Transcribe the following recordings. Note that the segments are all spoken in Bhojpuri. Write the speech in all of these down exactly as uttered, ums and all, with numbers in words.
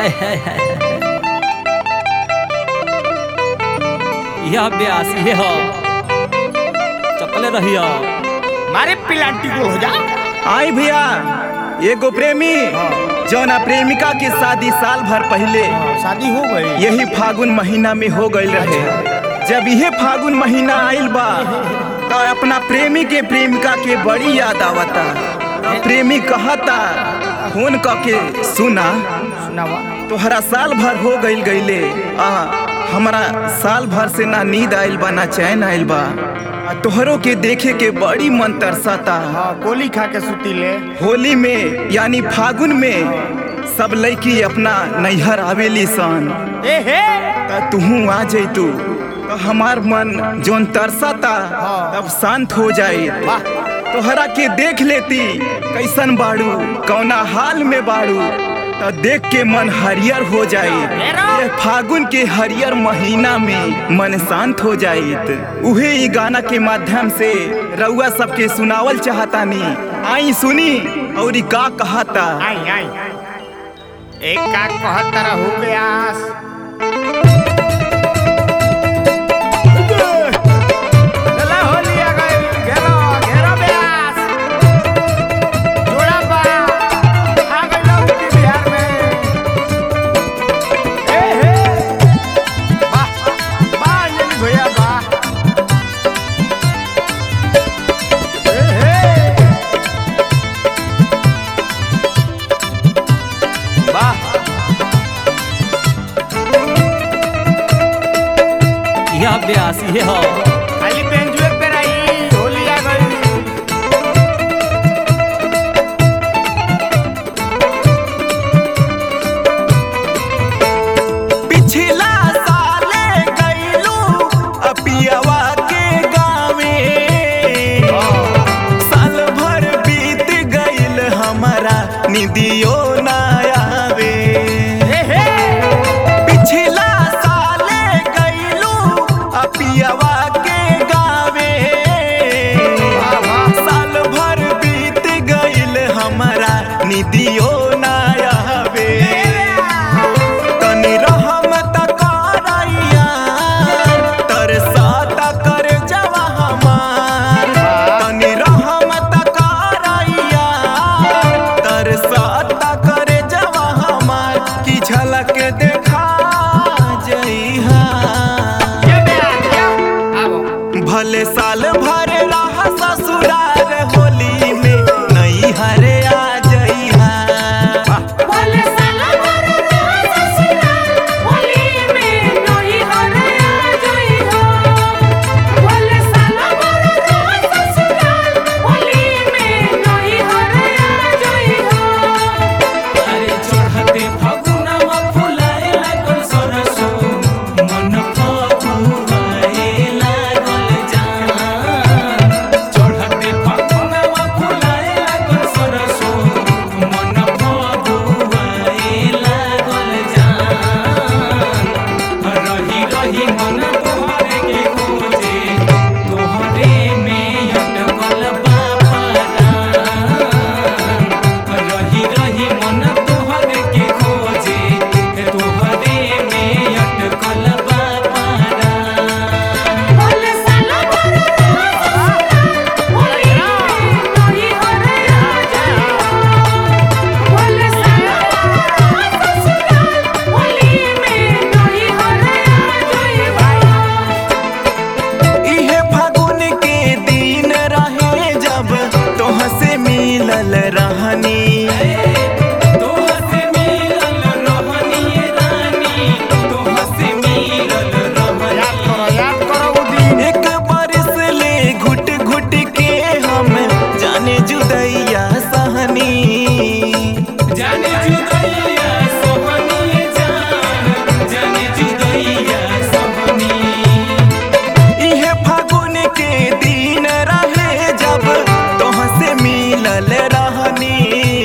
यह ब्यास ये हो चपले रहियो मारे पिलांटी को हो जा। आई भैया एगो प्रेमी जौना प्रेमिका की शादी साल भर पहले शादी हो गई यही फागुन महीना में हो गई रहे। जब यह फागुन महीना आइल बा तो अपना प्रेमी के प्रेमिका के बड़ी याद आवता। प्रेमी कहता फोन करके सुना सुनावा तोहरा साल भर हो गईल गईले आ हमारा साल भर से ना नींद आइल बा ना चैन आइल बा। आ तोहरों के देखे के बड़ी मन तरसाता। हाँ कोली खा के सुती ले। होली में यानी फागुन में सब लड़की अपना नैहर आवेली सन। ए हे त तुहू आ जैतू तो हमार मन जोन तरसाता तब शांत हो जाए। तोहरा के देख लेती कैसन बाड़ू कौना हाल में बाड़ू तो देख के मन हरियर हो जाए। ये फागुन के हरियर महीना में मन शांत हो जाए। उहे ई गाना के माध्यम से रउआ सबके सुनावल चाहतानी। आई सुनी और ई का कहता। आई आई एक का कहता हो ब्यास यह ब्यास ये हो खाली बेंजुए पे रही होली आ गई। पिछला साले गईलू अपियावा के गावे। साल भर बीत गईल हमारा निदियो ना आवे। पिछला साले गईलू अपियावा के गावे। साल भर बीत गईल हमारा निदियो ना आवे। तनी रहमत करैया तरसाता कर जवा हमार। तनी रहमत करैया तरसाता कर जवा हमार की झलक देखा जइहा। भले साल भर रहा ससुराल होली में नहीं हरे आ जइहा। भले साल भर रहा ससुराल होली में नहीं हरे आ जइहा। भले साल भर रहा ससुराल होली में नहीं हरे आ जइहा। अरे चढ़ते फगुनवा फुलाए लागल सरसो मन फगुआए लागल जान। चढ़ते फगुनवा फुलाए लागल सरसो मन फगुआए लागल जान। रही रही मन तोहरे के खोजे तोहरे में अटकल बा परान। रही रही मन तोहरे के खोजे तोहरे में अटकल बा परान। भले साल भर रहा ससुराल होली में नहीं हरे आ जइहा। भले साल भर रहा ससुराल होली में नहीं हरे आ जइहा। इहे फागुन के दिन रहे जब तोह से मिलल रहनी। तोह से मिलल रहनी रानी तोह से मिलल रहनी। याद करो याद करो वो दिन। एक बरस ले घुट घुट के हम जाने जुदैया सहनी। जाने जुदैया सोहनी जान जाने जुदैया सोहनी। इहे फागुन के दिन रहे जब तोह से मिलल रहनी।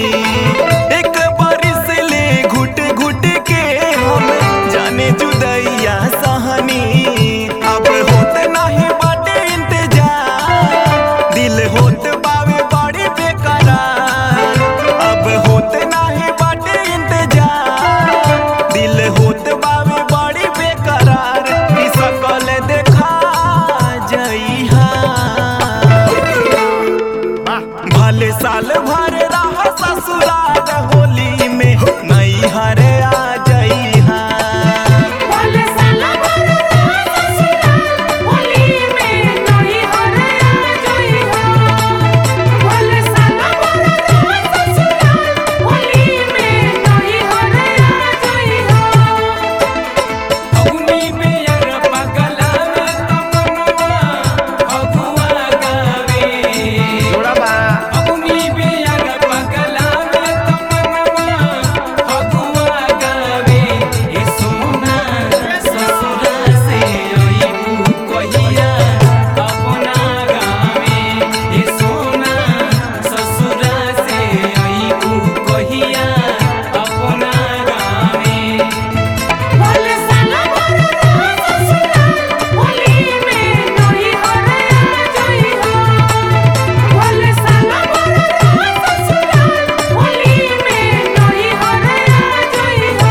भर रह ससुराल होली में नैहर आ जइहा। बोले साला भर रह ससुराल होली में नैहर आ जइहा। बोले साला भर रह ससुराल होली में नैहर आ जइहा। अग्नि में यार पगलावे तमनवा अगुआ गावे। जोड़ा बा अग्नि में यार पगलावे तमनवा अगुआ गावे। ए सोना ससुरा से अइबू कहिया अपना गावे। ए सोना ससुरा से अइबू कहिया अपना गावे। बोले साला भर रह ससुराल होली में नैहर आ जइहा। बोले साला भर रह ससुराल होली में नैहर आ जइहा।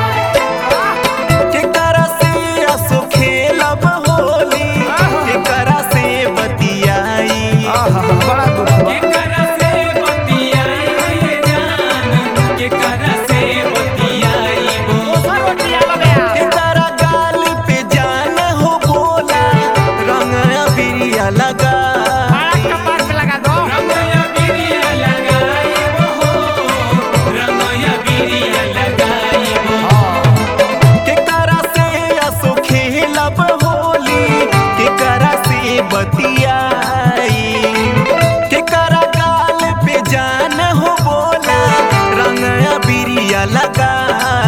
केकरा से असो खेलब होली केकरा से बतियाई। बड़ा दुख बा। केकरा से बतियाई जान केकरा से बतियाई वो केकरा गाल पे जान हो बोला रंग अबिरिया लगा। कपार पे लगा दो। रंगया बिरिया लगाई वो रंगया बिरिया लगाई वो केकरा से असो खेलब होली केकरा से बतियाई। केकरा गाल पे जान हो बोला रंग अबिरिया लगाई।